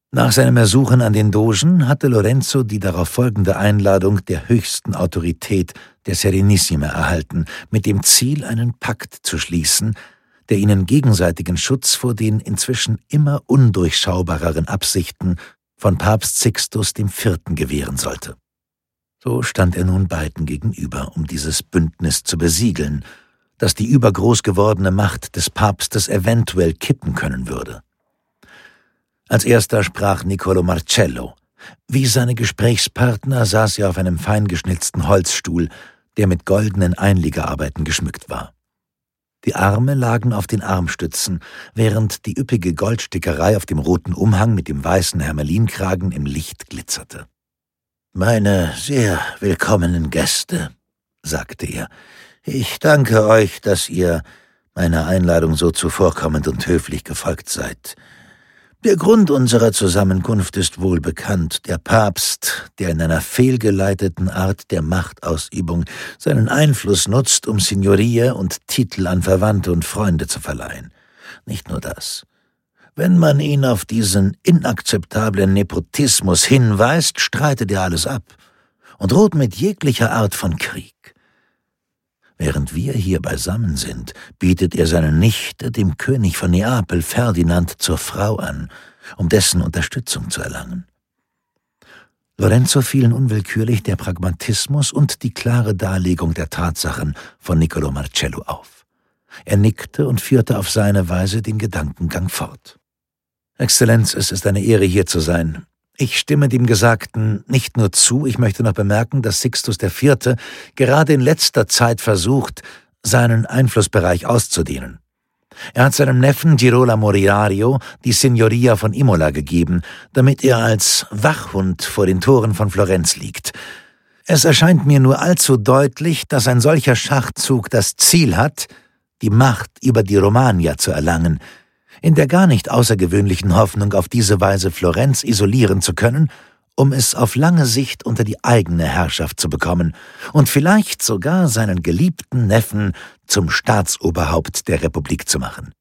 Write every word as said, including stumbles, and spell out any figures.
Nach seinem Ersuchen an den Dogen hatte Lorenzo die darauf folgende Einladung der höchsten Autorität der Serenissima erhalten, mit dem Ziel, einen Pakt zu schließen, der ihnen gegenseitigen Schutz vor den inzwischen immer undurchschaubareren Absichten von Papst Sixtus der Vierte gewähren sollte. So stand er nun beiden gegenüber, um dieses Bündnis zu besiegeln, das die übergroß gewordene Macht des Papstes eventuell kippen können würde. Als erster sprach Niccolo Marcello. Wie seine Gesprächspartner saß er auf einem feingeschnitzten Holzstuhl, der mit goldenen Einlegearbeiten geschmückt war. Die Arme lagen auf den Armstützen, während die üppige Goldstickerei auf dem roten Umhang mit dem weißen Hermelinkragen im Licht glitzerte. »Meine sehr willkommenen Gäste«, sagte er, »ich danke euch, dass ihr meiner Einladung so zuvorkommend und höflich gefolgt seid. Der Grund unserer Zusammenkunft ist wohl bekannt. Der Papst, der in einer fehlgeleiteten Art der Machtausübung seinen Einfluss nutzt, um Signoria und Titel an Verwandte und Freunde zu verleihen. Nicht nur das. Wenn man ihn auf diesen inakzeptablen Nepotismus hinweist, streitet er alles ab und droht mit jeglicher Art von Krieg. Während wir hier beisammen sind, bietet er seine Nichte dem König von Neapel, Ferdinand, zur Frau an, um dessen Unterstützung zu erlangen. Lorenzo fielen unwillkürlich der Pragmatismus und die klare Darlegung der Tatsachen von Niccolo Marcello auf. Er nickte und führte auf seine Weise den Gedankengang fort. »Exzellenz, es ist eine Ehre, hier zu sein. Ich stimme dem Gesagten nicht nur zu, ich möchte noch bemerken, dass Sixtus der Vierte gerade in letzter Zeit versucht, seinen Einflussbereich auszudehnen. Er hat seinem Neffen Girolamo Riario die Signoria von Imola gegeben, damit er als Wachhund vor den Toren von Florenz liegt. Es erscheint mir nur allzu deutlich, dass ein solcher Schachzug das Ziel hat, die Macht über die Romagna zu erlangen, in der gar nicht außergewöhnlichen Hoffnung, auf diese Weise Florenz isolieren zu können, um es auf lange Sicht unter die eigene Herrschaft zu bekommen und vielleicht sogar seinen geliebten Neffen zum Staatsoberhaupt der Republik zu machen.